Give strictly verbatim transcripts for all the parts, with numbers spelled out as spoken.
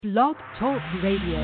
Blog Talk Radio.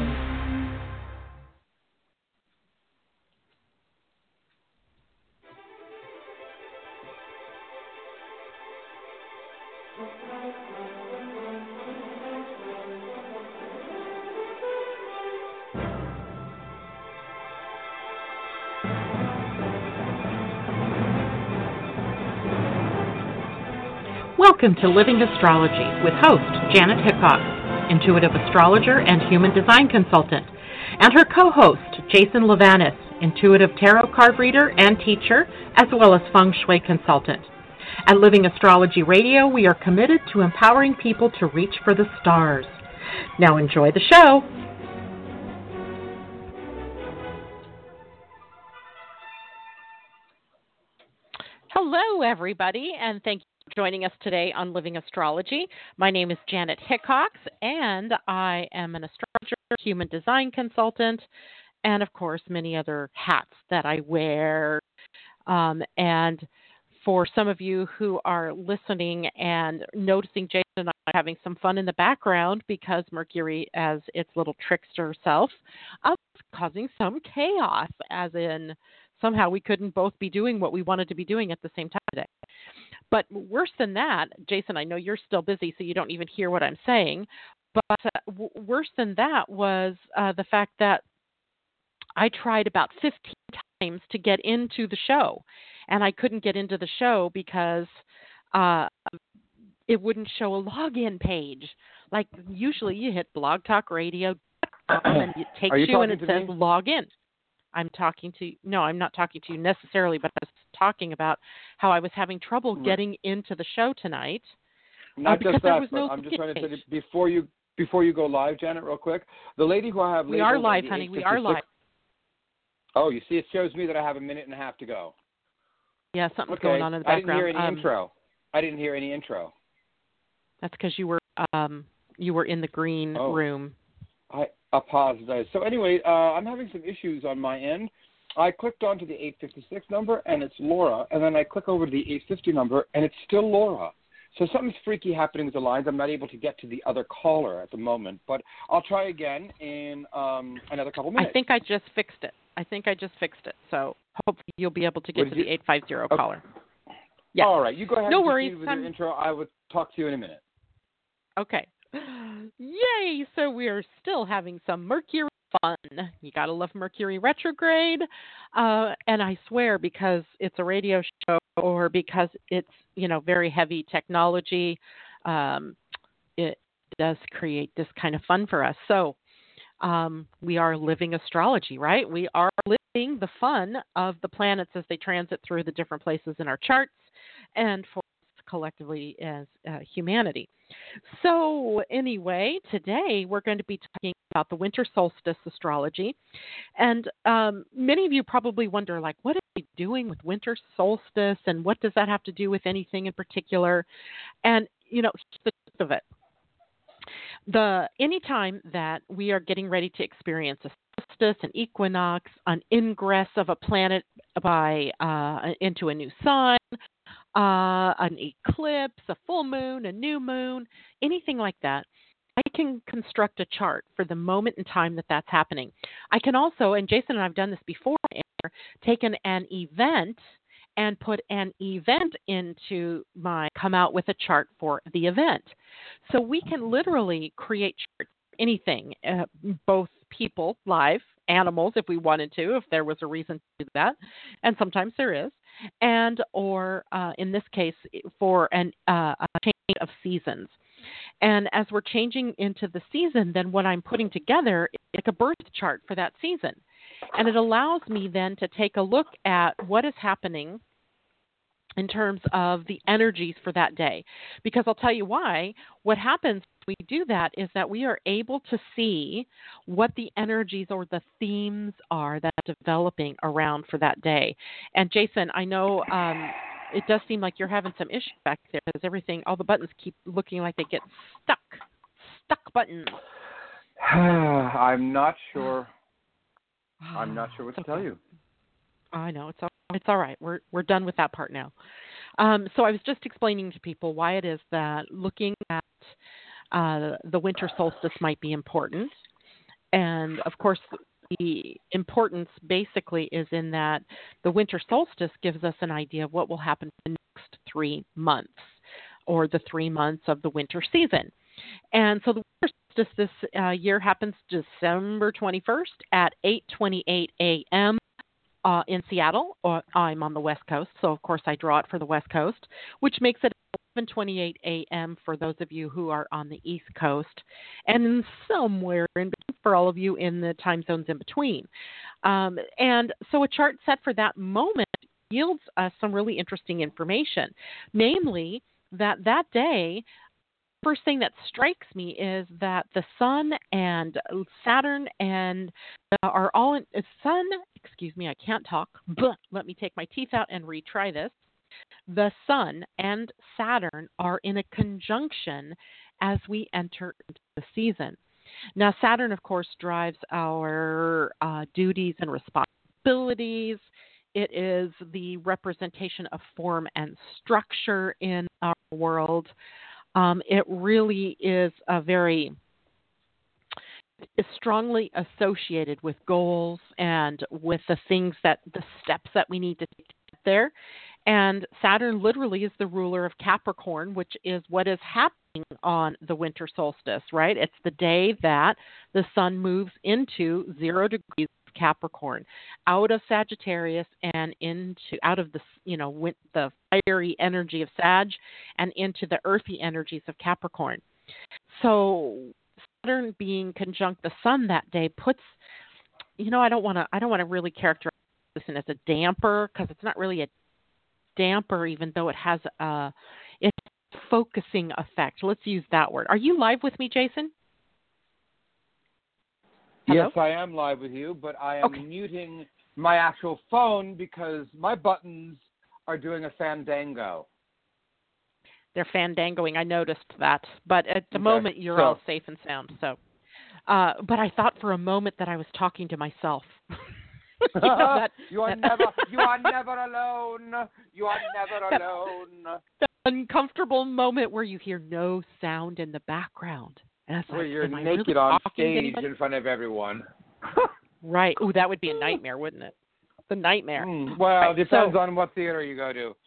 Welcome to Living Astrology with host Janet Hickox, intuitive astrologer and human design consultant, and her co-host Jason Levanis, intuitive tarot card reader and teacher, as well as feng shui consultant. At Living Astrology Radio, we are committed to empowering people to reach for the stars. Now enjoy the show. Hello, everybody, and thank you joining us today on Living Astrology. My name is Janet Hickox, and I am an astrologer, human design consultant, and of course, many other hats that I wear. Um, and for some of you who are listening and noticing Jason and I having some fun in the background because Mercury, as its little trickster self, uh, is causing some chaos, as in somehow we couldn't both be doing what we wanted to be doing at the same time today. But worse than that, Jason, I know you're still busy, so you don't even hear what I'm saying. But uh, w- worse than that was uh, the fact that I tried about fifteen times to get into the show, and I couldn't get into the show because uh, it wouldn't show a login page. Like usually you hit blog talk radio dot com and it takes you, you and it says me? Log in. I'm talking to no, I'm not talking to you necessarily, but I was talking about how I was having trouble right. getting into the show tonight. Not uh, because just there that, was but no I'm just trying to say before you before you go live, Janet, real quick. The lady who I have we are live, honey. We are live. Oh, you see, it shows me that I have a minute and a half to go. Yeah, something's okay. going on in the background. I didn't hear any um, intro. I didn't hear any intro. That's because you were um, you were in the green oh. room. I apologize. So anyway, uh, I'm having some issues on my end. I clicked onto the eight fifty-six number, and it's Laura, and then I click over to the eight fifty number, and it's still Laura. So something's freaky happening with the lines. I'm not able to get to the other caller at the moment, but I'll try again in um, another couple minutes. I think I just fixed it. I think I just fixed it. So hopefully you'll be able to get to the eight fifty okay. caller. Yeah. All right. You go ahead no and worries. proceed with I'm... your intro. I will talk to you in a minute. Okay. Yay! So we are still having some Mercury fun. You gotta love Mercury retrograde. Uh, and I swear, because it's a radio show or because it's, you know, very heavy technology, um, it does create this kind of fun for us. So um, we are living astrology, right? We are living the fun of the planets as they transit through the different places in our charts and for us collectively as uh, humanity. So anyway, today we're going to be talking about the winter solstice astrology. And um, many of you probably wonder, like, what are we doing with winter solstice and what does that have to do with anything in particular? And, you know, here's the gist of it. The anytime that we are getting ready to experience a solstice, an equinox, an ingress of a planet by uh, into a new sign, uh, an eclipse, a full moon, a new moon, anything like that, I can construct a chart for the moment in time that that's happening. I can also, and Jason and I have done this before, taken an event and put an event into my, come out with a chart for the event. So we can literally create charts, anything, uh, both people, live, animals, if we wanted to, if there was a reason to do that, and sometimes there is, and or uh, in this case, for an, uh, a change of seasons. And as we're changing into the season, then what I'm putting together is like a birth chart for that season. And it allows me then to take a look at what is happening in terms of the energies for that day. Because I'll tell you why. What happens when we do that is that we are able to see what the energies or the themes are that are developing around for that day. And Jason, I know um, it does seem like you're having some issues back there because everything, all the buttons keep looking like they get stuck. Stuck buttons. I'm not sure. I'm not sure what to okay. tell you. I know. It's all, it's all right. We're we're done with that part now. Um, so I was just explaining to people why it is that looking at uh, the winter solstice might be important. And of course, the importance basically is in that the winter solstice gives us an idea of what will happen for the next three months or the three months of the winter season. And so the winter solstice this uh, year happens December twenty-first at eight twenty-eight a.m. Uh, in Seattle. Or I'm on the West Coast, so of course I draw it for the West Coast, which makes it eleven twenty-eight a.m. for those of you who are on the East Coast, and somewhere in between for all of you in the time zones in between. Um, and so a chart set for that moment yields us some really interesting information, namely that that day, first thing that strikes me is that the Sun and Saturn and uh, are all in uh, Sun. Excuse me, I can't talk. But let me take my teeth out and retry this. The Sun and Saturn are in a conjunction as we enter into the season. Now, Saturn, of course, drives our uh, duties and responsibilities. It is the representation of form and structure in our world. Um, it really is a very is strongly associated with goals and with the things that the steps that we need to take to get there. And Saturn literally is the ruler of Capricorn, which is what is happening on the winter solstice, right? It's the day that the sun moves into zero degrees of Capricorn, out of Sagittarius and into out of the you know the fiery energy of Sag and into the earthy energies of Capricorn. So Saturn being conjunct the sun that day puts, you know, I don't want to I don't want to really characterize this as a damper, because it's not really a damper, even though it has a it's a focusing effect. Let's use that word. Are you live with me, Jason? Hello? Yes, I am live with you, but I am Okay. muting my actual phone because my buttons are doing a fandango. They're fandangoing. I noticed that. But at the Okay. moment, you're So- all safe and sound. So, uh, but I thought for a moment that I was talking to myself. you, know, that, you are that- never, you are never alone. You are never alone. that uncomfortable moment where you hear no sound in the background. And it's Where like, you're am I naked really on talking to stage anybody? in front of everyone. Right. Oh, that would be a nightmare, wouldn't it? The nightmare. Mm, well, Right, depends so- on what theater you go to.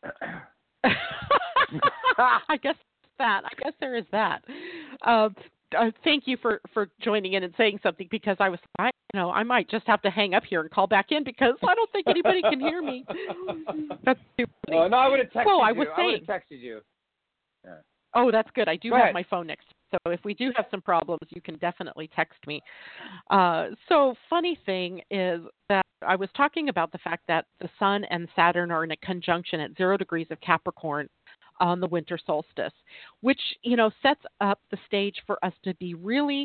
I guess that. I guess there is that. Uh, uh, thank you for, for joining in and saying something, because I was, I, you know, I might just have to hang up here and call back in because I don't think anybody can hear me. That's too funny. Oh, no, I would have texted So I you. was I would saying- have texted you. Oh, that's good. I do Go have ahead. my phone next. So if we do have some problems, you can definitely text me. Uh, so funny thing is that I was talking about the fact that the Sun and Saturn are in a conjunction at zero degrees of Capricorn on the winter solstice, which, you know, sets up the stage for us to be really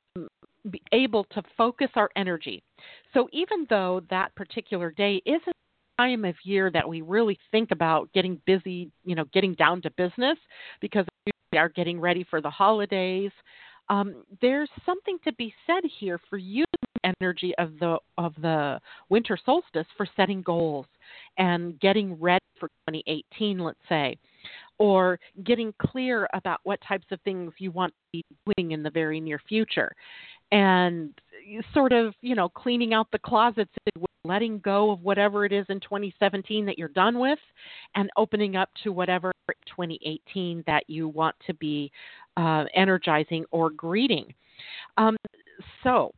be able to focus our energy. So even though that particular day isn't a time of year that we really think about getting busy, you know, getting down to business, because we are getting ready for the holidays, um, there's something to be said here for using the energy of the of the winter solstice for setting goals and getting ready for twenty eighteen, let's say, or getting clear about what types of things you want to be doing in the very near future, and sort of, you know, cleaning out the closets, letting go of whatever it is in twenty seventeen that you're done with, and opening up to whatever twenty eighteen that you want to be uh, energizing or greeting. Um, so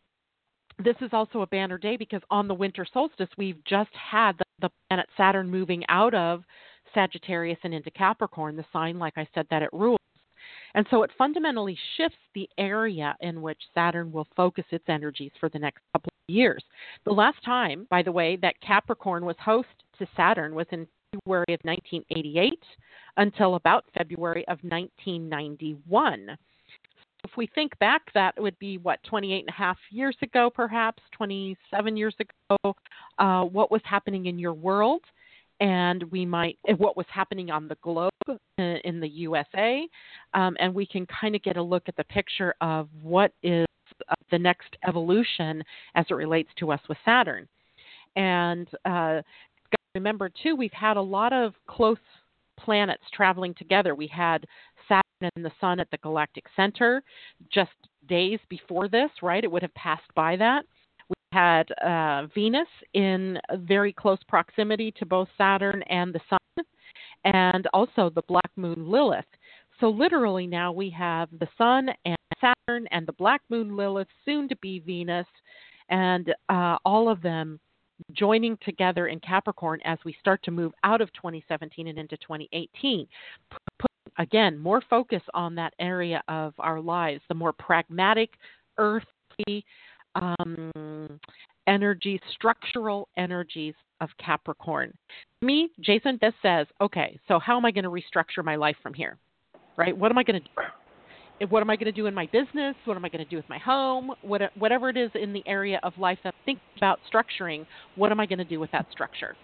this is also a banner day because on the winter solstice, we've just had the, the planet Saturn moving out of Sagittarius and into Capricorn, the sign, like I said, that it rules. And so it fundamentally shifts the area in which Saturn will focus its energies for the next couple of years. The last time, by the way, that Capricorn was host to Saturn was in February of nineteen eighty-eight until about February of nineteen ninety-one. If we think back, that would be, what, twenty-eight and a half years ago, perhaps, twenty-seven years ago, uh, what was happening in your world, and we might, what was happening on the globe in, in the U S A, um, and we can kind of get a look at the picture of what is uh, the next evolution as it relates to us with Saturn. And uh, remember, too, we've had a lot of close planets traveling together. We had Saturn and the Sun at the galactic center just days before this, right? It would have passed by that. We had uh, Venus in very close proximity to both Saturn and the Sun, and also the black moon Lilith. So literally now we have the Sun and Saturn and the black moon Lilith, soon to be Venus, and uh, all of them joining together in Capricorn as we start to move out of twenty seventeen and into twenty eighteen. Put, again, more focus on that area of our lives, the more pragmatic, earthly um, energy, structural energies of Capricorn. Me, Jason, this says, okay, so how am I going to restructure my life from here? Right? What am I going to do? What am I going to do in my business? What am I going to do with my home? What, whatever it is in the area of life that I'm thinking about structuring, what am I going to do with that structure?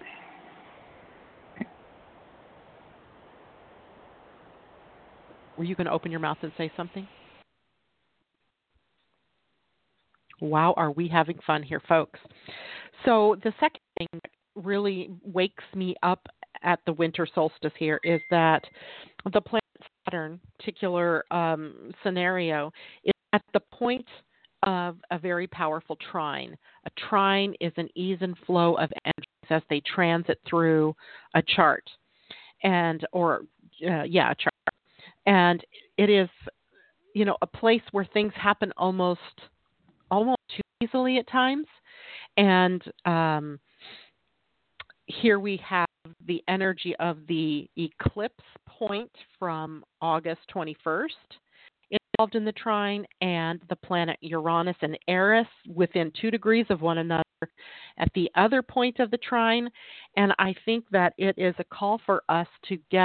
Were you going to open your mouth and say something? Wow, are we having fun here, folks? So the second thing that really wakes me up at the winter solstice here is that the planet Saturn particular um, scenario is at the point of a very powerful trine. A trine is an ease and flow of energies as they transit through a chart, and or uh, yeah, a chart. And it is, you know, a place where things happen almost almost too easily at times. And um, here we have the energy of the eclipse point from August twenty-first involved in the trine, and the planet Uranus and Eris within two degrees of one another at the other point of the trine. And I think that it is a call for us to get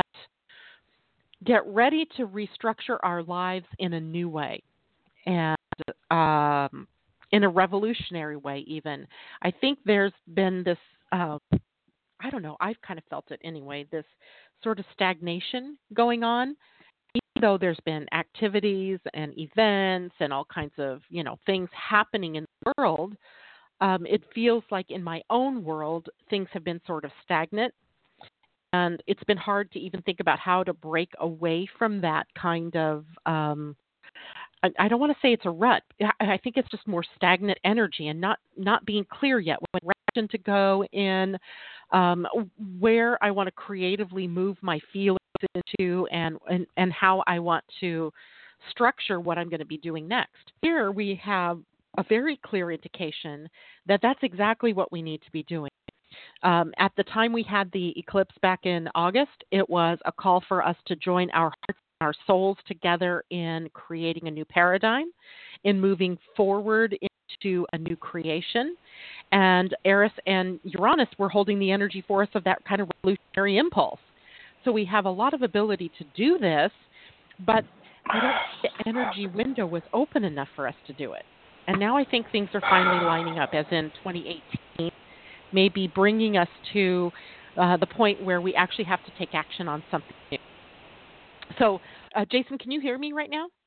get ready to restructure our lives in a new way, and um, in a revolutionary way even. I think there's been this, uh, I don't know, I've kind of felt it anyway, this sort of stagnation going on. Even though there's been activities and events and all kinds of, you know, things happening in the world, um, it feels like in my own world, things have been sort of stagnant. And it's been hard to even think about how to break away from that kind of, um, I, I don't want to say it's a rut. I, I think it's just more stagnant energy and not, not being clear yet what direction to go in, um, where I want to creatively move my feelings into, and, and, and how I want to structure what I'm going to be doing next. Here we have a very clear indication that that's exactly what we need to be doing. Um, at the time we had the eclipse back in August, it was a call for us to join our hearts and our souls together in creating a new paradigm, in moving forward into a new creation. And Eris and Uranus were holding the energy for us of that kind of revolutionary impulse. So we have a lot of ability to do this, but I don't think the energy window was open enough for us to do it. And now I think things are finally lining up, as in twenty eighteen. Maybe bringing us to uh, the point where we actually have to take action on something new. So, uh, Jason, can you hear me right now?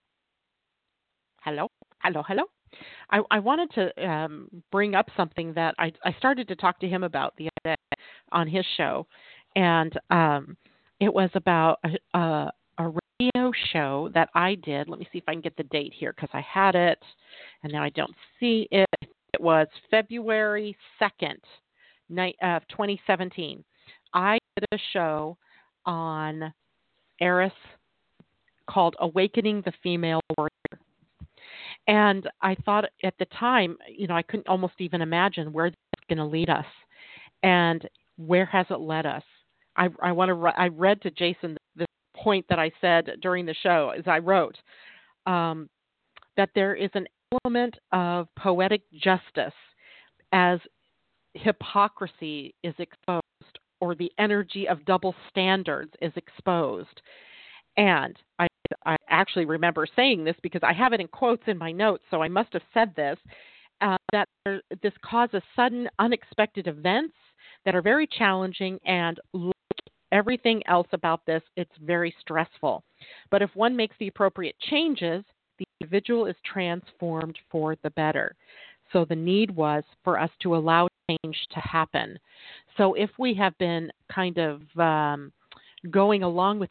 Hello? Hello, hello? I, I wanted to um, bring up something that I, I started to talk to him about the other day on his show, and um, it was about a, a, a radio show that I did. Let me see if I can get the date here, because I had it, and now I don't see it. It was February second of twenty seventeen. I did a show on Eris called Awakening the Female Warrior. And I thought at the time, you know, I couldn't almost even imagine where this is going to lead us. And where has it led us? I, I want to. I read to Jason this point that I said during the show, as I wrote, um, that there is an element of poetic justice as hypocrisy is exposed, or the energy of double standards is exposed. And I, I actually remember saying this because I have it in quotes in my notes, so I must have said this, uh, that there, this causes sudden, unexpected events that are very challenging, and like everything else about this, it's very stressful. But if one makes the appropriate changes, the individual is transformed for the better. So the need was for us to allow change to happen. So if we have been kind of um, going along with energy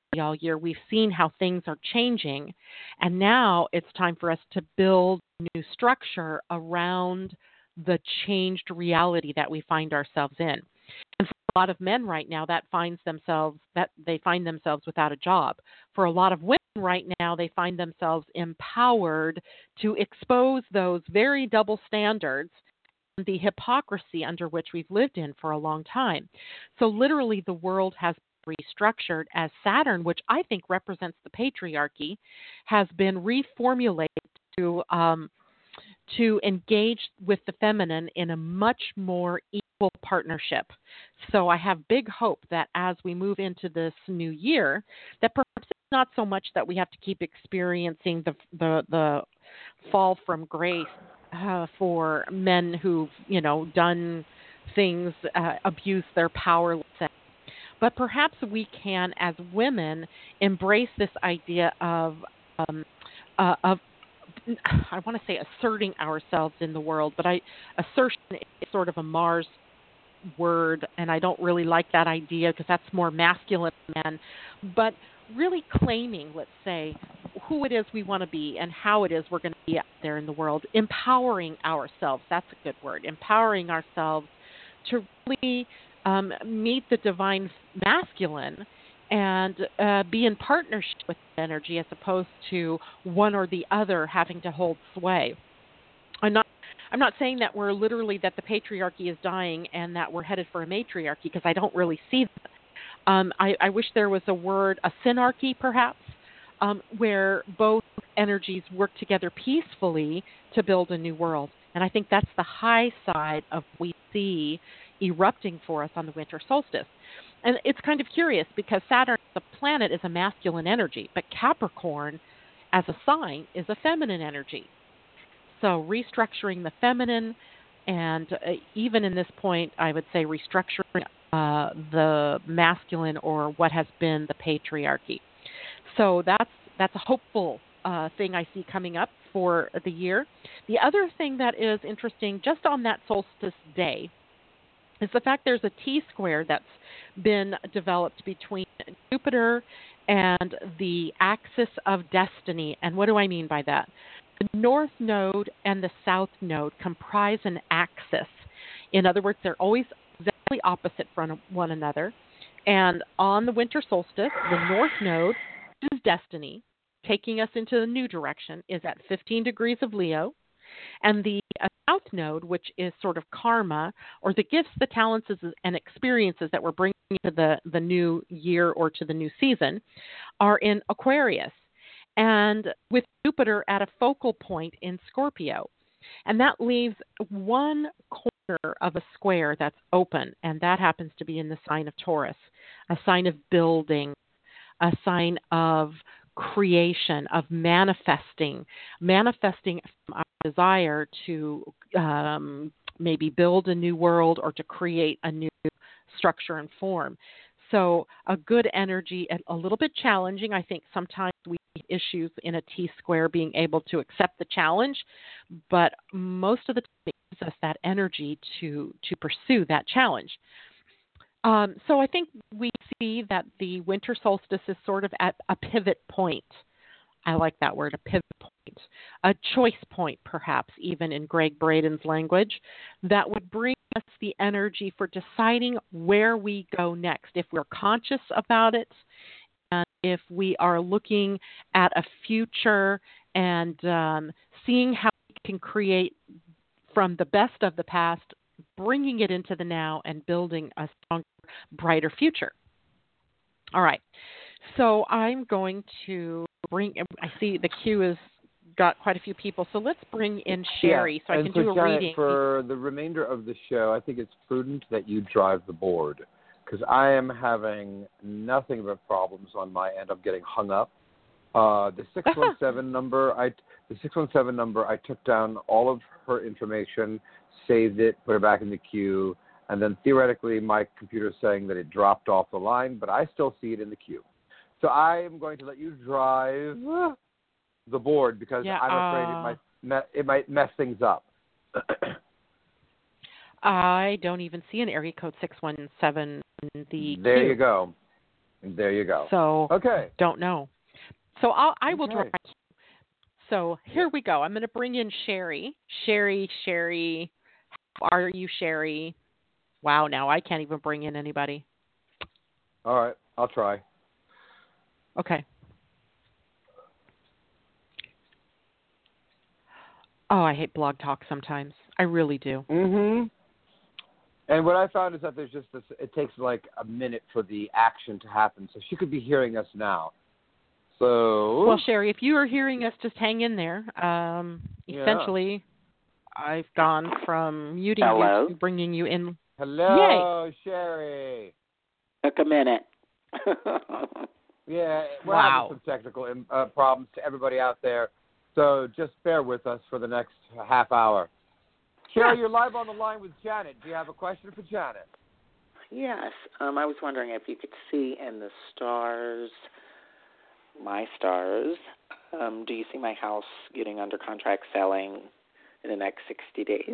all year, we've seen how things are changing, and now it's time for us to build new structure around the changed reality that we find ourselves in. And for a lot of men right now, that finds themselves that they find themselves without a job. For a lot of women right now, they find themselves empowered to expose those very double standards, the hypocrisy under which we've lived in for a long time. So literally the world has restructured as Saturn, which I think represents the patriarchy, has been reformulated to um, to engage with the feminine in a much more equal partnership. So I have big hope that as we move into this new year, that perhaps it's not so much that we have to keep experiencing the the, the fall from grace uh, for men who've, you know, done things, uh, abused their power, let's say. But perhaps we can, as women, embrace this idea of um, uh, of I want to say asserting ourselves in the world, but I assertion is sort of a Mars word, and I don't really like that idea because that's more masculine men. But really claiming, let's say, who it is we want to be and how it is we're going to be out there in the world, empowering ourselves. That's a good word. Empowering ourselves to really um, meet the divine masculine and uh, be in partnership with energy as opposed to one or the other having to hold sway. I'm not I'm not saying that we're literally that the patriarchy is dying and that we're headed for a matriarchy, because I don't really see that. Um, I, I wish there was a word, a synarchy perhaps, um, where both energies work together peacefully to build a new world. And I think that's the high side of what we see erupting for us on the winter solstice. And it's kind of curious because Saturn, the planet, is a masculine energy, but Capricorn, as a sign, is a feminine energy. So restructuring the feminine, and uh, even in this point, I would say restructuring uh, the masculine, or what has been the patriarchy. So that's that's a hopeful uh, thing I see coming up for the year. The other thing that is interesting, just on that solstice day, is the fact there's a T-square that's been developed between Jupiter and the axis of destiny. And what do I mean by that? The north node and the south node comprise an axis. In other words, they're always exactly opposite from one another. And on the winter solstice, the north node is destiny, taking us into the new direction, is at fifteen degrees of Leo. And the uh, south node, which is sort of karma, or the gifts, the talents, and experiences that we're bringing to the, the new year or to the new season, are in Aquarius, and with Jupiter at a focal point in Scorpio. And that leaves one corner of a square that's open, and that happens to be in the sign of Taurus, a sign of building, a sign of creation, of manifesting, manifesting our desire to um, maybe build a new world or to create a new structure and form. So a good energy, a little bit challenging. I think sometimes we have issues in a T-square being able to accept the challenge, but most of the time it gives us that energy to, to pursue that challenge. Um, so I think we see that the winter solstice is sort of at a pivot point. I like that word, a pivot point, a choice point, perhaps, even in Greg Braden's language, that would bring us the energy for deciding where we go next, if we're conscious about it, and if we are looking at a future and um, seeing how we can create from the best of the past, bringing it into the now and building a stronger, brighter future. All right. So I'm going to bring, I see the queue has got quite a few people, so let's bring in Sherry yeah, so I and can so do a Janet, reading. For the remainder of the show, I think it's prudent that you drive the board, because I am having nothing but problems on my end. I'm getting hung up. Uh, the six one seven number, I the six one seven number, I took down all of her information, saved it, put it back in the queue, and then theoretically my computer's saying that it dropped off the line, but I still see it in the queue. So I am going to let you drive the board, because yeah, I'm afraid uh, it might me- it might mess things up. I don't even see an area code six one seven in the There queue. you go. There you go. So, okay. don't know. So I'll, I will Okay. try. So here we go. I'm going to bring in Sherry. Sherry, Sherry. How are you, Sherry? Wow, now I can't even bring in anybody. All right. I'll try. Okay. Oh, I hate Blog Talk sometimes. I really do. Mm-hmm. And what I found is that there's just this, it takes like a minute for the action to happen. So she could be hearing us now. So. Well, Sherry, if you are hearing us, just hang in there. Um, Yeah. Essentially, I've gone from muting Hello? you to bringing you in. Hello, Yay. Sherry. Took a minute. Yeah, we're Wow. having some technical uh, problems to everybody out there. So just bear with us for the next half hour. Sherry, Yeah. you're live on the line with Janet. Do you have a question for Janet? Yes. Um, I was wondering if you could see in the stars, my stars, um, do you see my house getting under contract selling in the next sixty days?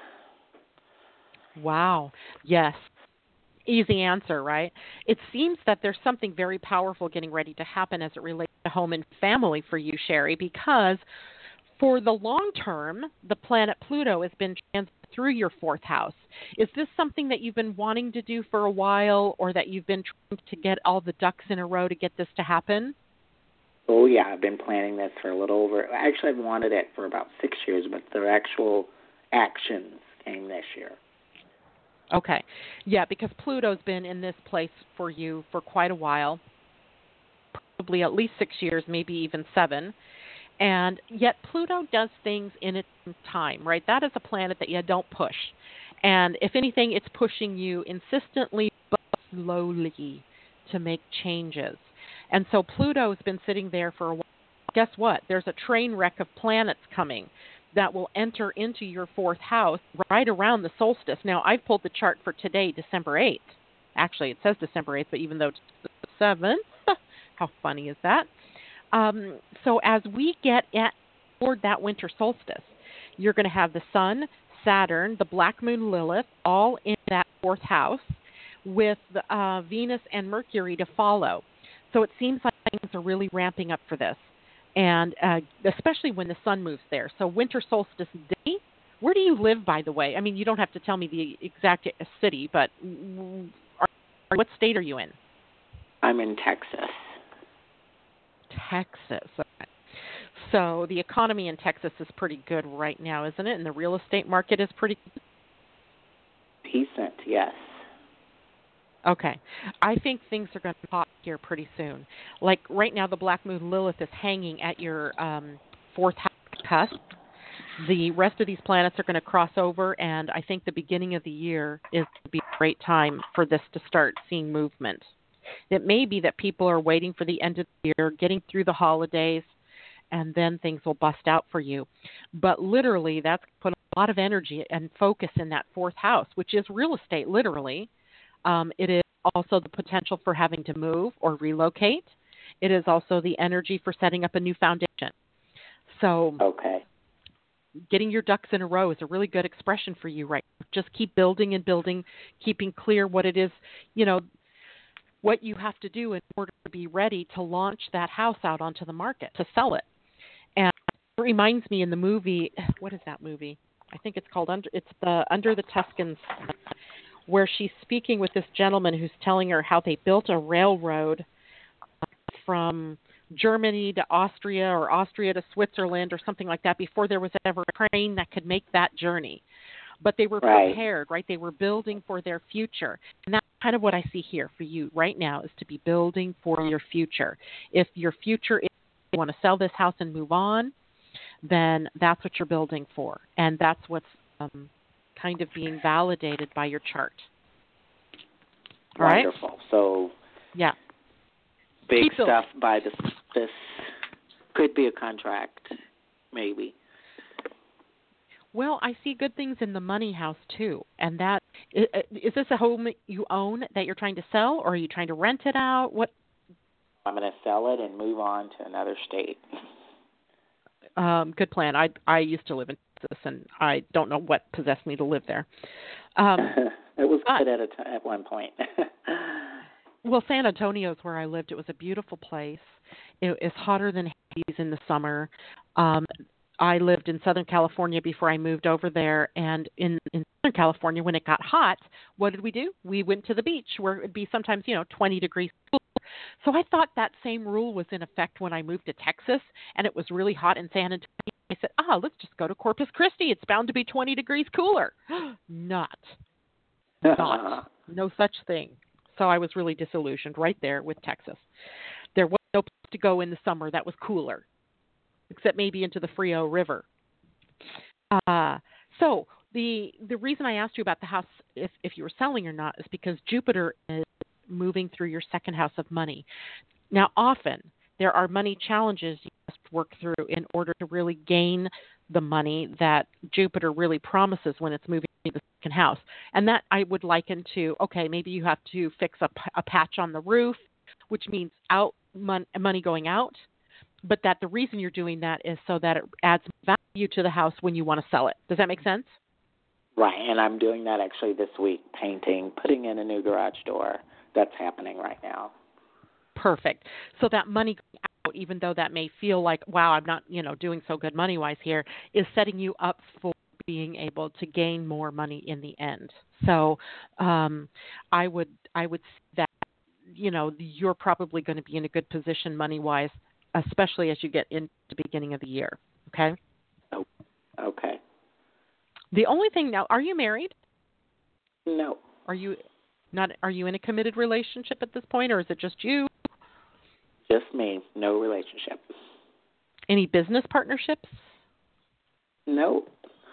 Wow. Yes. Easy answer, right? It seems that there's something very powerful getting ready to happen as it relates to home and family for you, Sherry, because for the long term, the planet Pluto has been transiting through your fourth house. Is this something that you've been wanting to do for a while, or that you've been trying to get all the ducks in a row to get this to happen? Oh, yeah. I've been planning this for a little over. Actually, I've wanted it for about six years, but the actual actions came this year. Okay. Yeah, because Pluto's been in this place for you for quite a while, probably at least six years, maybe even seven. And yet Pluto does things in its own time, right? That is a planet that you don't push. And if anything, it's pushing you insistently but slowly to make changes. And so Pluto's been sitting there for a while. Guess what? There's a train wreck of planets coming that will enter into your fourth house right around the solstice. Now, I've pulled the chart for today, December eighth. Actually, it says December eighth, but even though it's the seventh, how funny is that? Um, so as we get at toward that winter solstice, you're going to have the Sun, Saturn, the Black Moon, Lilith, all in that fourth house with uh, Venus and Mercury to follow. So it seems like things are really ramping up for this. And uh, especially when the sun moves there. So winter solstice day, where do you live, by the way? I mean, you don't have to tell me the exact city, but are, what state are you in? I'm in Texas. Texas. Okay. So the economy in Texas is pretty good right now, isn't it? And the real estate market is pretty decent, yes. Okay. I think things are going to pop here pretty soon. Like right now, the Black Moon Lilith is hanging at your um, fourth house cusp. The rest of these planets are going to cross over, and I think the beginning of the year is going to be a great time for this to start seeing movement. It may be that people are waiting for the end of the year, getting through the holidays, and then things will bust out for you. But literally, that's put a lot of energy and focus in that fourth house, which is real estate, literally. Um, it is also the potential for having to move or relocate. It is also the energy for setting up a new foundation. So okay. Getting your ducks in a row is a really good expression for you right now. Just keep building and building, keeping clear what it is, you know, what you have to do in order to be ready to launch that house out onto the market, to sell it. And it reminds me in the movie, what is that movie? I think it's called, Under. it's the Under the Tuscan Sun, where she's speaking with this gentleman who's telling her how they built a railroad from Germany to Austria or Austria to Switzerland or something like that before there was ever a train that could make that journey. But they were right. prepared, right? They were building for their future. And that's kind of what I see here for you right now, is to be building for your future. If your future is you want to sell this house and move on, then that's what you're building for. And that's what's um, kind of being validated by your chart. All Wonderful. Right? So yeah, big Keep stuff by this. This could be a contract, maybe. Well, I see good things in the money house too. And that is, is this a home you own that you're trying to sell, or are you trying to rent it out? What? I'm going to sell it and move on to another state. Um, good plan. I I used to live in Texas, and I don't know what possessed me to live there. Um, it was but, good at a t- at one point. Well, San Antonio is where I lived. It was a beautiful place. It, it's hotter than Hades in the summer. Um, I lived in Southern California before I moved over there, and in, in Southern California, when it got hot, what did we do? We went to the beach where it would be sometimes, you know, twenty degrees cooler. So I thought that same rule was in effect when I moved to Texas, and it was really hot in San Antonio. I said, ah, let's just go to Corpus Christi. It's bound to be twenty degrees cooler. Not. Not. No such thing. So I was really disillusioned right there with Texas. There was no place to go in the summer that was cooler, except maybe into the Frio River. Uh, so the the reason I asked you about the house, if, if you were selling or not, is because Jupiter is moving through your second house of money. Now, often there are money challenges you must work through in order to really gain the money that Jupiter really promises when it's moving to the second house. And that I would liken to, okay, maybe you have to fix a, a patch on the roof, which means out mon- money going out, but that the reason you're doing that is so that it adds value to the house when you want to sell it. Does that make sense? Right, and I'm doing that actually this week, painting, putting in a new garage door. That's happening right now. Perfect. So that money going out, even though that may feel like, wow, I'm not, you know, doing so good money-wise here, is setting you up for being able to gain more money in the end. So um, I would I would see that, you know, you're probably going to be in a good position money-wise, especially as you get into the beginning of the year. Okay? Oh, okay. The only thing now, are you married? No. Are you not? Are you in a committed relationship at this point, or is it just you? Just me. No relationship. Any business partnerships? No.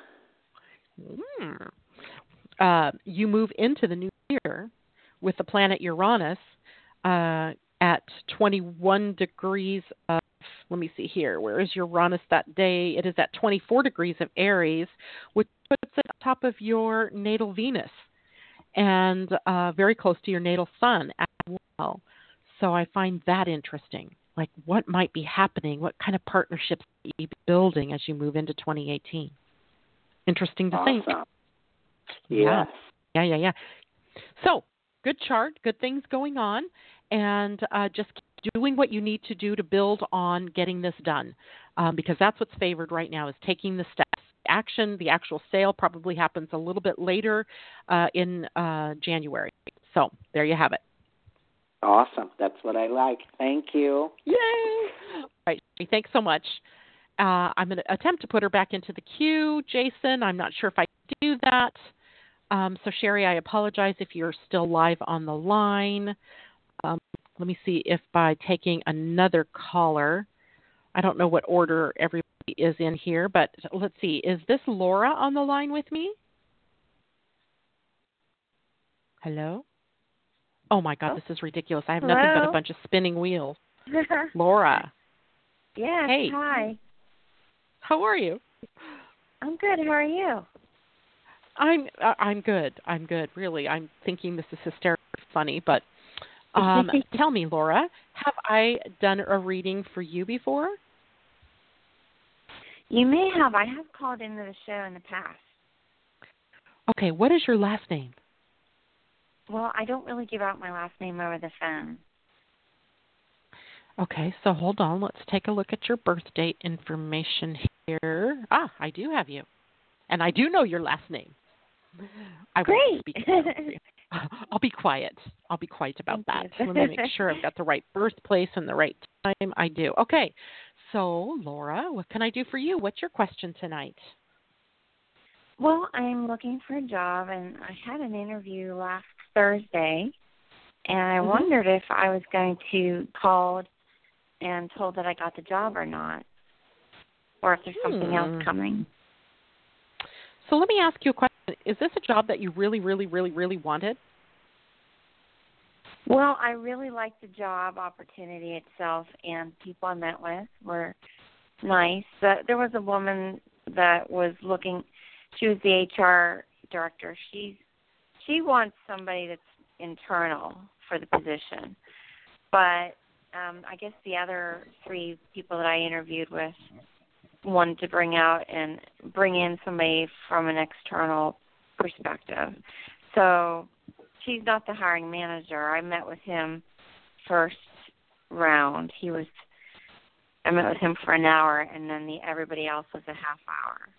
Hmm. Uh, you move into the new year with the planet Uranus uh, at twenty-one degrees of, let me see here, where is Uranus that day? It is at twenty-four degrees of Aries, which puts it on top of your natal Venus and uh, very close to your natal Sun as well. So I find that interesting. Like, what might be happening? What kind of partnerships will you be building as you move into twenty eighteen? Interesting to awesome. think. Yes. Yeah, yeah, yeah. So, good chart, good things going on, and uh, just keep doing what you need to do to build on getting this done, um, because that's what's favored right now is taking the steps. Action, the actual sale probably happens a little bit later uh, in uh, January. So, there you have it. Awesome. That's what I like. Thank you. Yay! All right. Thanks so much. Uh, I'm going to attempt to put her back into the queue, Jason. I'm not sure if I can do that. Um, so, Sherry, I apologize if you're still live on the line. Um, let me see if by taking another caller, I don't know what order everybody is in here, but let's see. Is this Laura on the line with me? Hello? Oh, my God, oh. this is ridiculous. I have Hello? nothing but a bunch of spinning wheels. Laura. Yes, hey. Hi. How are you? I'm good. How are you? I'm uh, I'm good. I'm good. Really, I'm thinking this is hysterically funny, but um, tell me, Laura, have I done a reading for you before? You may have. I have called into the show in the past. Okay, what is your last name? Well, I don't really give out my last name over the phone. Okay, so hold on. Let's take a look at your birth date information here. Ah, I do have you. And I do know your last name. I Great. Speak I'll be quiet. I'll be quiet about Thank that. you. Let me make sure I've got the right birthplace and the right time. I do. Okay, so Laura, what can I do for you? What's your question tonight? Well, I'm looking for a job, and I had an interview last Thursday, and I Mm-hmm. wondered if I was going to call and told that I got the job or not, or if there's something hmm. else coming. So let me ask you a question. Is this a job that you really, really, really, really wanted? Well, I really liked the job opportunity itself, and people I met with were nice. But there was a woman that was looking. She was the H R director. She she wants somebody that's internal for the position. But um, I guess the other three people that I interviewed with wanted to bring out and bring in somebody from an external perspective. So she's not the hiring manager. I met with him first round. He was I met with him for an hour, and then the everybody else was a half hour.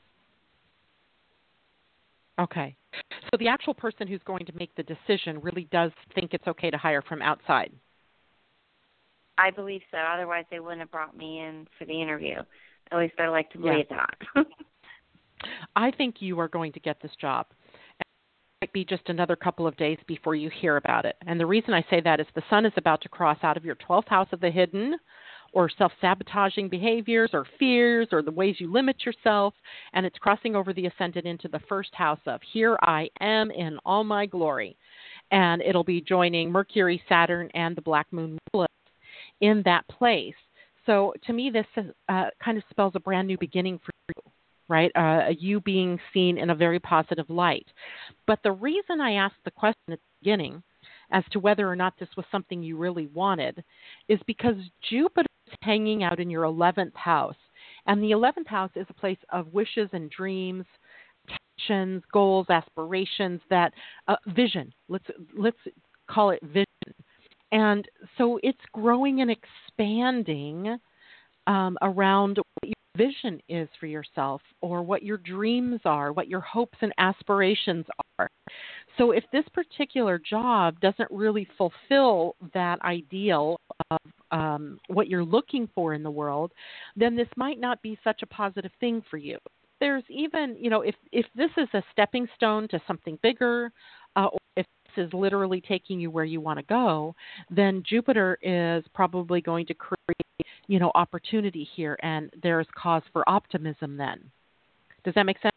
Okay. So the actual person who's going to make the decision really does think it's okay to hire from outside. I believe so. Otherwise, they wouldn't have brought me in for the interview. At least I like to believe Yeah. that. I think you are going to get this job. It might be just another couple of days before you hear about it. And the reason I say that is the sun is about to cross out of your twelfth house of the hidden, or self-sabotaging behaviors or fears or the ways you limit yourself, and it's crossing over the ascendant into the first house of here I am in all my glory. And it'll be joining Mercury, Saturn, and the Black Moon in that place. So to me, this uh, kind of spells a brand new beginning for you, right? Uh, you being seen in a very positive light. But the reason I asked the question at the beginning as to whether or not this was something you really wanted is because Jupiter is hanging out in your eleventh house. And the eleventh house is a place of wishes and dreams, intentions, goals, aspirations, that uh, vision. Let's let's call it vision. And so it's growing and expanding um, around what your vision is for yourself, or what your dreams are, what your hopes and aspirations are. So if this particular job doesn't really fulfill that ideal of um, what you're looking for in the world, then this might not be such a positive thing for you. There's even, you know, if, if this is a stepping stone to something bigger, uh, or if this is literally taking you where you want to go, then Jupiter is probably going to create, you know, opportunity here, and there's cause for optimism then. Does that make sense?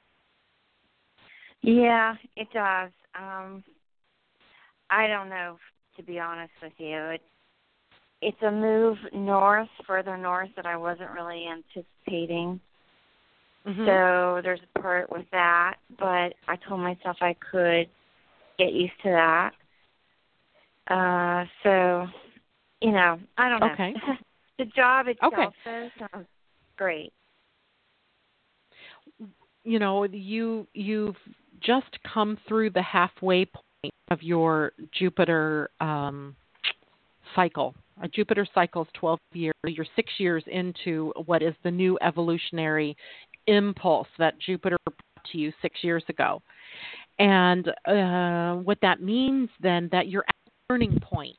Yeah, it does. Um, I don't know, to be honest with you. It, it's a move north, further north, that I wasn't really anticipating. Mm-hmm. So there's a part with that, but I told myself I could get used to that. Uh, so, you know, I don't know. Okay. The job itself, okay. though, sounds great. You know, you, you've just come through the halfway point of your Jupiter um, cycle. A Jupiter cycle is twelve years. You're six years into what is the new evolutionary impulse that Jupiter brought to you six years ago. And uh, what that means then, that you're at a turning point.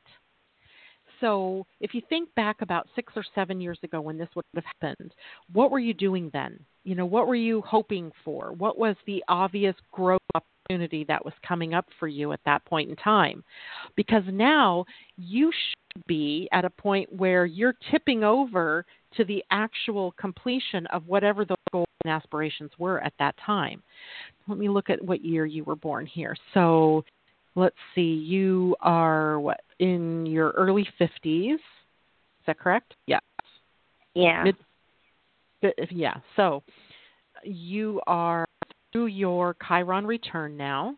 So if you think back about six or seven years ago when this would have happened, what were you doing then? You know, what were you hoping for? What was the obvious growth opportunity that was coming up for you at that point in time? Because now you should be at a point where you're tipping over to the actual completion of whatever those goals and aspirations were at that time. Let me look at what year you were born here. So let's see, you are what, in your early fifties? Is that correct? Yeah. Yeah. Mid, yeah. So you are through your Chiron return now.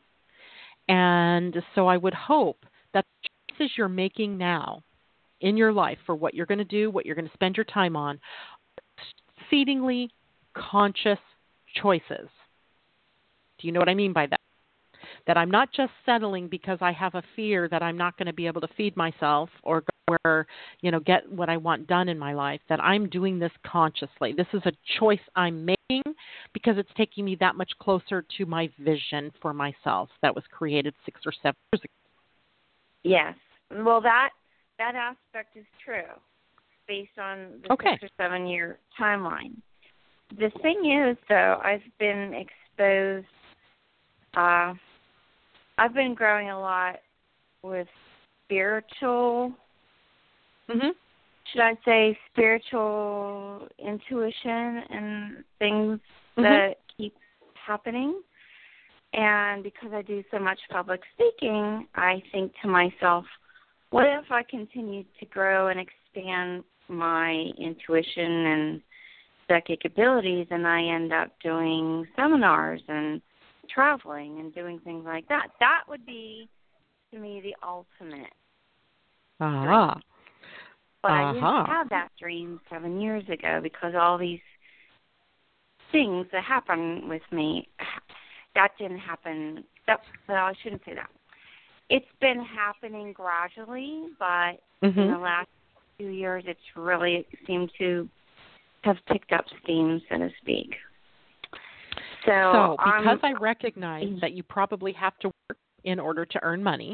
And so I would hope that the choices you're making now in your life for what you're going to do, what you're going to spend your time on, are exceedingly conscious choices. Do you know what I mean by that? That I'm not just settling because I have a fear that I'm not going to be able to feed myself or go where, you know, get what I want done in my life, that I'm doing this consciously. This is a choice I'm making because it's taking me that much closer to my vision for myself that was created six or seven years ago. Yes. Well, that that aspect is true based on the okay. six or seven year timeline. The thing is, though, I've been exposed Uh, I've been growing a lot with spiritual, mm-hmm. should I say, spiritual intuition and things mm-hmm. that keep happening. And because I do so much public speaking, I think to myself, what if I continue to grow and expand my intuition and psychic abilities, and I end up doing seminars and traveling and doing things like that? That would be, to me, the ultimate uh-huh. dream. But uh-huh. I didn't have that dream seven years ago because all these things that happened with me, that didn't happen. That, well, I shouldn't say that. it's been happening gradually, but Mm-hmm. in the last few years, it's really seemed to have picked up steam, so to speak. So, So because um, I recognize that you probably have to work in order to earn money,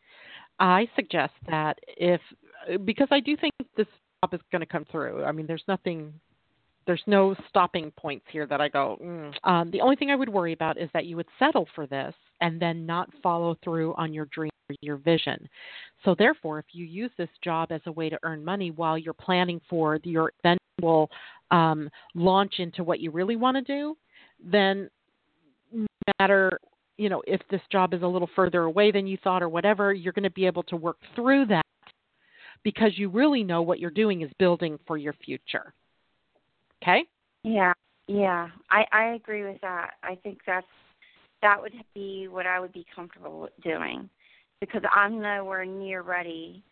I suggest that if, because I do think this job is going to come through. I mean, there's nothing, there's no stopping points here that I go, mm. um, the only thing I would worry about is that you would settle for this and then not follow through on your dream or your vision. So therefore, if you use this job as a way to earn money while you're planning for your eventual um, launch into what you really want to do, then no matter, you know, if this job is a little further away than you thought or whatever, you're going to be able to work through that because you really know what you're doing is building for your future. Okay? yeah, yeah, I, I agree with that. I think that's that would be what I would be comfortable with doing because I'm nowhere near ready.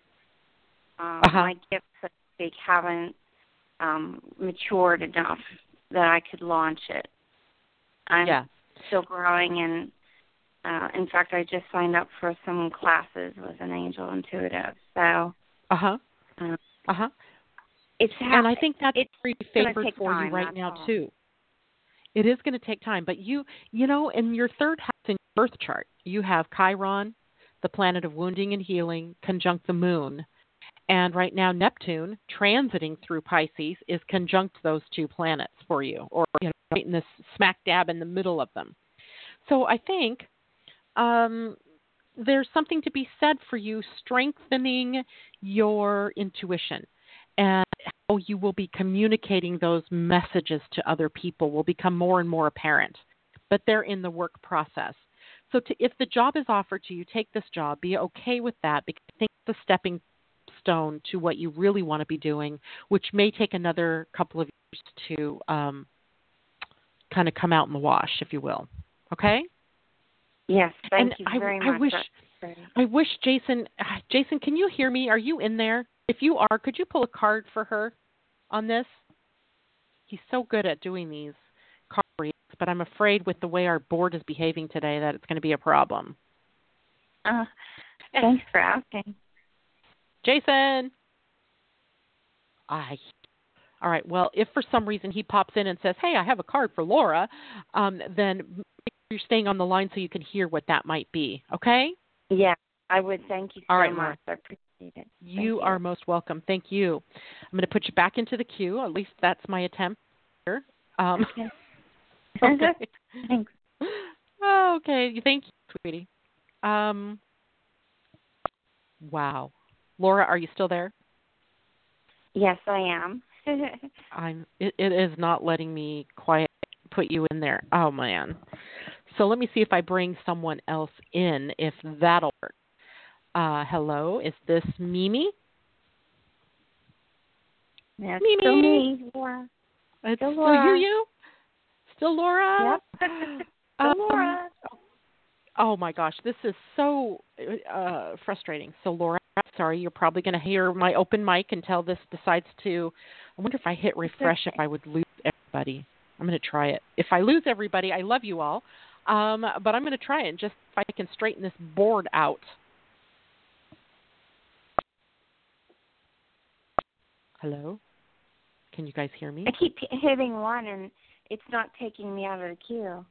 Um, Uh-huh. My gifts, so to speak, haven't um, matured enough that I could launch it. I'm Yeah. still growing, and uh, in fact, I just signed up for some classes with an Angel Intuitive. So, Uh-huh. um, Uh-huh. it's And I think that's it's very gonna favored take for time, you right that's now all. too. It is going to take time, but you, you know, in your third house in your birth chart, you have Chiron, the planet of wounding and healing, conjunct the moon. And right now, Neptune, transiting through Pisces, is conjunct those two planets for you, or you know, right in this smack dab in the middle of them. So I think um, there's something to be said for you strengthening your intuition, and how you will be communicating those messages to other people will become more and more apparent. But they're in the work process. So to, if the job is offered to you, take this job. Be okay with that because I think it's a stepping stone to what you really want to be doing, which may take another couple of years to um, kind of come out in the wash, if you will. Okay? Yes, thank and you I, very I much. wish, That's great. I wish Jason, Jason, can you hear me? Are you in there? If you are, could you pull a card for her on this? He's so good at doing these card readings, but I'm afraid with the way our board is behaving today that it's going to be a problem. Uh, thanks for asking. Jason! I. All right. Well, if for some reason he pops in and says, hey, I have a card for Laura, um, then make sure you're staying on the line so you can hear what that might be. Okay? Yeah, I would. Thank you so All right, much. Laura. I appreciate it. Thank You, you are most welcome. Thank you. I'm going to put you back into the queue. At least that's my attempt here. Um, Okay. okay. Thanks. Okay. Thank you, sweetie. Um, wow. Laura, are you still there? Yes, I am. I'm. It, it is not letting me quite put you in there. Oh man. So let me see if I bring someone else in, if that'll work. Uh, hello, is this Mimi? That's Mimi. still me, Laura. It's Still still Laura. you, you? Still Laura? Yep. Still Um, Laura. Oh my gosh, this is so uh, frustrating. So Laura, sorry, you're probably going to hear my open mic until this decides to. I wonder if I hit refresh if I would lose everybody. I'm going to try it. If I lose everybody, I love you all, um, but I'm going to try it just if I can straighten this board out. Hello, can you guys hear me? I keep hitting one, and it's not taking me out of the queue.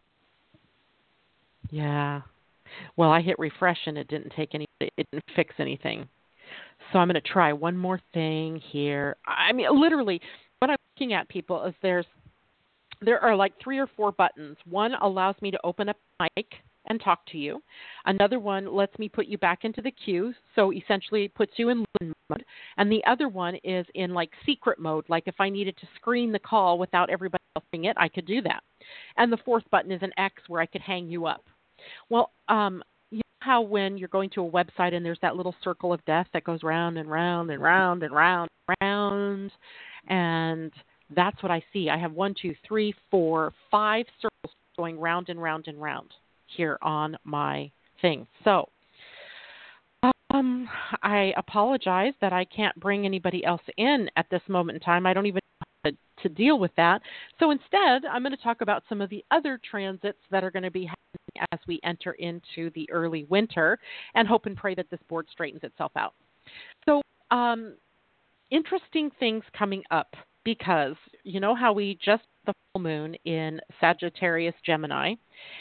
Yeah. Well, I hit refresh and it didn't take any. It didn't fix anything. So I'm going to try one more thing here. I mean, literally, what I'm looking at, people, is there's there are like three or four buttons. One allows me to open up the mic and talk to you. Another one lets me put you back into the queue, so essentially it puts you in listen mode. And the other one is in like secret mode, like if I needed to screen the call without everybody else seeing it, I could do that. And the fourth button is an X where I could hang you up. Well, um, you know how when you're going to a website and there's that little circle of death that goes round and round and round and round and round, and that's what I see. I have one, two, three, four, five circles going round and round and round here on my thing. So um, I apologize that I can't bring anybody else in at this moment in time. I don't even know how to, to deal with that. So instead, I'm going to talk about some of the other transits that are going to be happening as we enter into the early winter, and hope and pray that this board straightens itself out. So, um, interesting things coming up, because you know how we just the full moon in Sagittarius Gemini,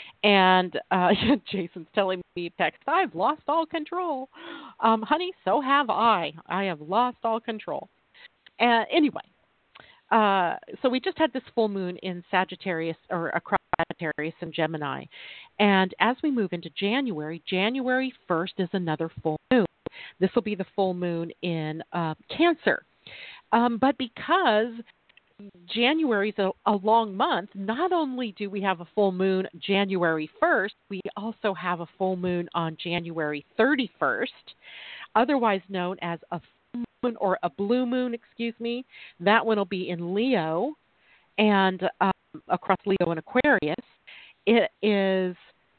and uh, Jason's telling me text, I've lost all control. Um, honey, so have I. I have lost all control. Uh, anyway, uh, so we just had this full moon in Sagittarius, or across Sagittarius and Gemini. And as we move into January, January first is another full moon. This will be the full moon in uh, Cancer. Um, but because January is a, a long month, not only do we have a full moon January first, we also have a full moon on January thirty-first, otherwise known as a full moon or a blue moon, excuse me. That one will be in Leo and um, across Leo and Aquarius. It is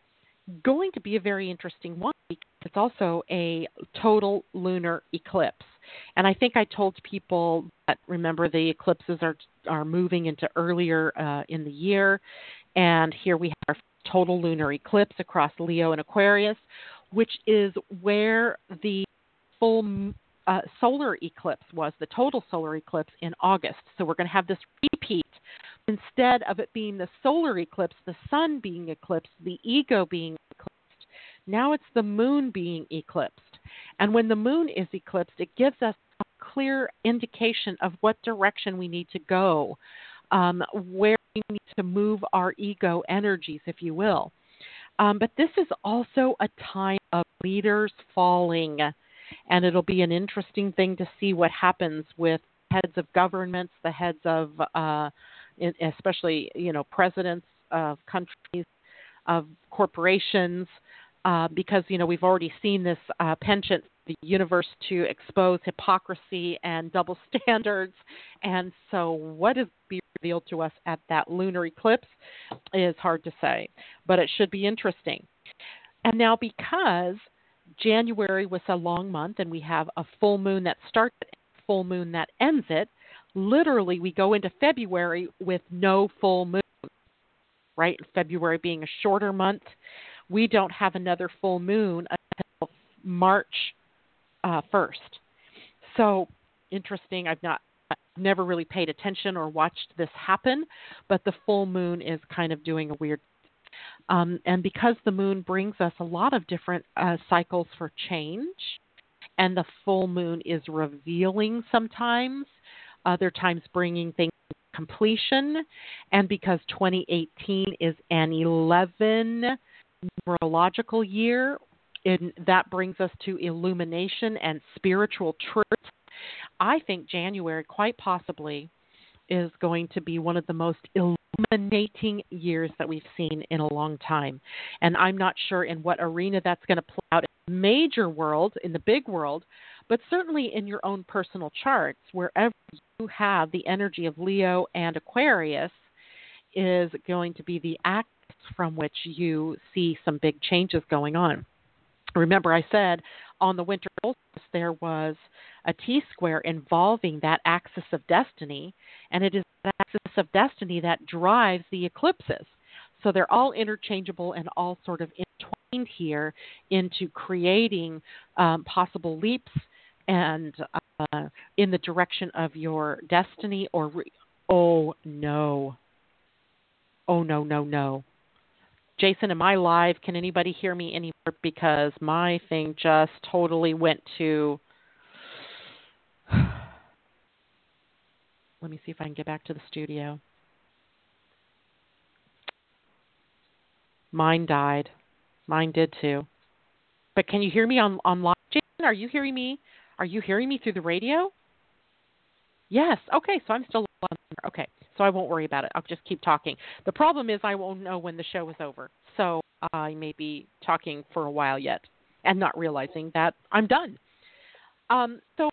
going to be a very interesting one because it's also a total lunar eclipse. And I think I told people that, remember, the eclipses are are moving into earlier uh, in the year. And here we have our total lunar eclipse across Leo and Aquarius, which is where the full uh, solar eclipse was, the total solar eclipse in August. So we're going to have this repeat. Instead of it being the solar eclipse, the sun being eclipsed, the ego being eclipsed, now it's the moon being eclipsed. And when the moon is eclipsed, it gives us a clear indication of what direction we need to go, um, where we need to move our ego energies, if you will. Um, but this is also a time of leaders falling, and it'll be an interesting thing to see what happens with heads of governments, the heads of, uh, especially, you know, presidents of countries, of corporations, Uh, because, you know, we've already seen this uh, penchant for the universe to expose hypocrisy and double standards. And so what is being revealed to us at that lunar eclipse is hard to say, but it should be interesting. And now, because January was a long month and we have a full moon that starts it and a full moon that ends it, literally we go into February with no full moon, right? February being a shorter month. We don't have another full moon until March uh, first. So interesting. I've not, I've never really paid attention or watched this happen, but the full moon is kind of doing a weird. Um, and because the moon brings us a lot of different uh, cycles for change, and the full moon is revealing sometimes, other times bringing things to completion, and because twenty eighteen is an eleven numerological year, and that brings us to illumination and spiritual truth. I think January quite possibly is going to be one of the most illuminating years that we've seen in a long time. And I'm not sure in what arena that's going to play out in the major world, in the big world, but certainly in your own personal charts, wherever you have the energy of Leo and Aquarius is going to be the act from which you see some big changes going on. Remember, I said on the winter solstice there was a T-square involving that axis of destiny, and it is that axis of destiny that drives the eclipses. So they're all interchangeable and all sort of entwined here into creating um, possible leaps and uh, in the direction of your destiny or, re- oh no, oh no, no, no. Jason, am I live? Can anybody hear me anymore? Because my thing just totally went to... Let me see if I can get back to the studio. Mine died. Mine did too. But can you hear me on, on live, Jason? Are you hearing me? Are you hearing me through the radio? Yes. Okay, so I'm still on. Okay, so I won't worry about it. I'll just keep talking. The problem is I won't know when the show is over, so I may be talking for a while yet and not realizing that I'm done. Um, so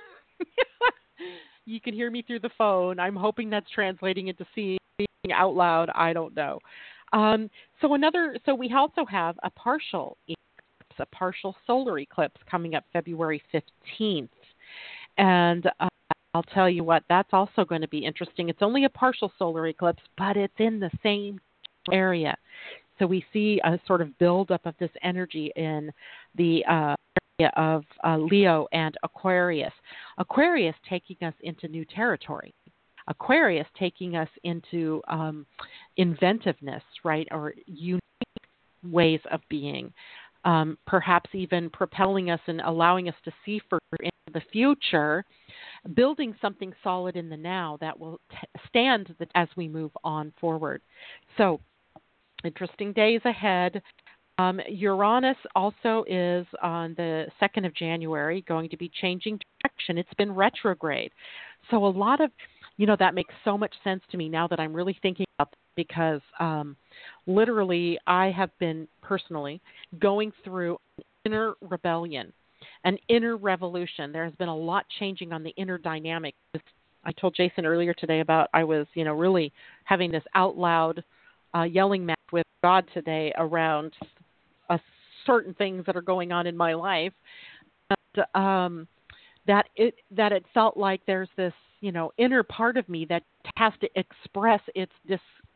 you can hear me through the phone. I'm hoping that's translating into seeing out loud. I don't know. Um, so another. So we also have a partial eclipse, a partial solar eclipse coming up February fifteenth, and uh, I'll tell you what, that's also going to be interesting. It's only a partial solar eclipse, but it's in the same area. So we see a sort of buildup of this energy in the uh, area of uh, Leo and Aquarius. Aquarius taking us into new territory. Aquarius taking us into um, inventiveness, right, or unique ways of being, um, perhaps even propelling us and allowing us to see further into the future, building something solid in the now that will t- stand the, as we move on forward. So, interesting days ahead. Um, Uranus also is on the second of January going to be changing direction. It's been retrograde. So a lot of, you know, that makes so much sense to me now that I'm really thinking about it, because um, literally I have been personally going through an inner rebellion, an inner revolution. There has been a lot changing on the inner dynamic. I told Jason earlier today about I was, you know, really having this out loud uh, yelling match with God today around uh, certain things that are going on in my life. And, um, that it that it felt like there's this, you know, inner part of me that has to express its dis,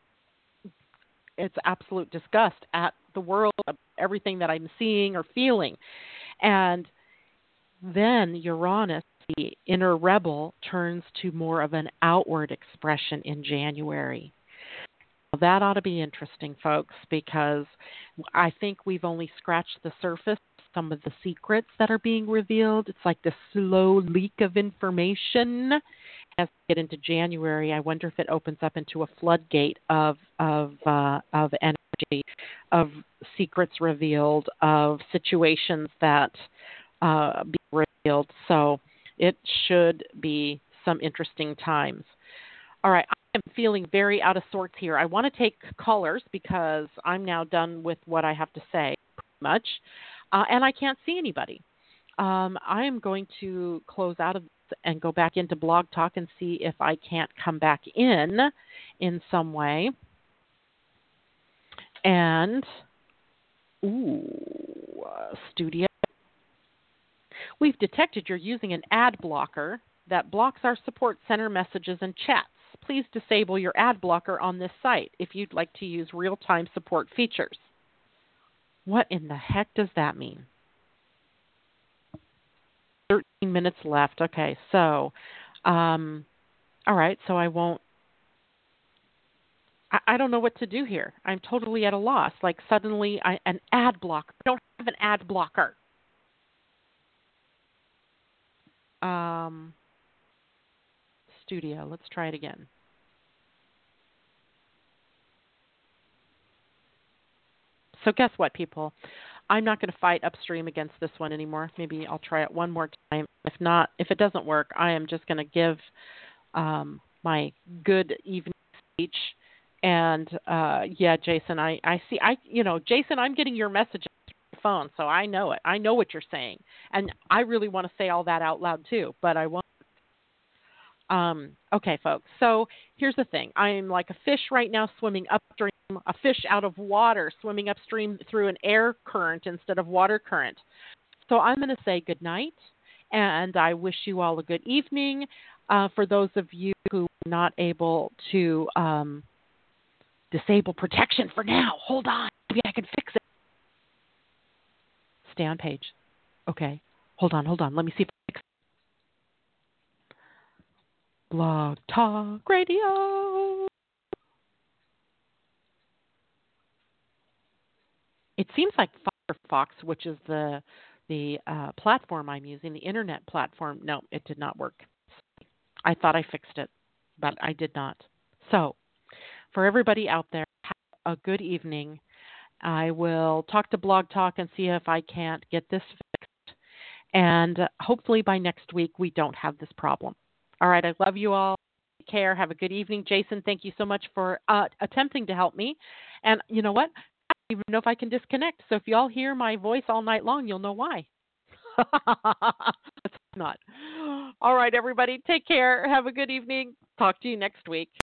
its absolute disgust at the world, everything that I'm seeing or feeling. And then Uranus, the inner rebel, turns to more of an outward expression in January. That ought to be interesting, folks, because I think we've only scratched the surface of some of the secrets that are being revealed. It's like the slow leak of information. As we get into January, I wonder if it opens up into a floodgate of of uh, of energy, of secrets revealed, of situations that uh, be revealed. So it should be some interesting times. All right, I'm feeling very out of sorts here. I want to take callers because I'm now done with what I have to say, pretty much, uh, and I can't see anybody. Um, I am going to close out of this and go back into Blog Talk and see if I can't come back in in some way. And, ooh, uh, studio. We've detected you're using an ad blocker that blocks our support center messages and chats. Please disable your ad blocker on this site if you'd like to use real-time support features. What in the heck does that mean? thirteen minutes left. Okay, so, um, all right, so I won't, I, I don't know what to do here. I'm totally at a loss. Like suddenly I, an ad blocker. I don't have an ad blocker. Um, studio, let's try it again. So guess what, people? I'm not going to fight upstream against this one anymore. Maybe I'll try it one more time. If not, if it doesn't work, I am just going to give um, my good evening speech. And uh, yeah, Jason, I, I see. I you know, Jason, I'm getting your message on my phone, so I know it. I know what you're saying, and I really want to say all that out loud too, but I won't. Um, okay, folks. So here's the thing. I'm like a fish right now swimming upstream, a fish out of water swimming upstream through an air current instead of water current. So I'm going to say good night, and I wish you all a good evening. Uh, for those of you who are not able to um, disable protection for now, hold on. Maybe I can fix it. Stay on page. Okay. Hold on, hold on. Let me see if I fix it. Blog Talk Radio. It seems like Firefox, which is the the uh, platform I'm using, the internet platform. No, it did not work. I thought I fixed it, but I did not. So, for everybody out there, have a good evening. I will talk to Blog Talk and see if I can't get this fixed. And uh, hopefully by next week we don't have this problem. All right, I love you all. Take care. Have a good evening. Jason, thank you so much for uh, attempting to help me. And you know what? I don't even know if I can disconnect. So if you all hear my voice all night long, you'll know why. It's not. All right, everybody. Take care. Have a good evening. Talk to you next week.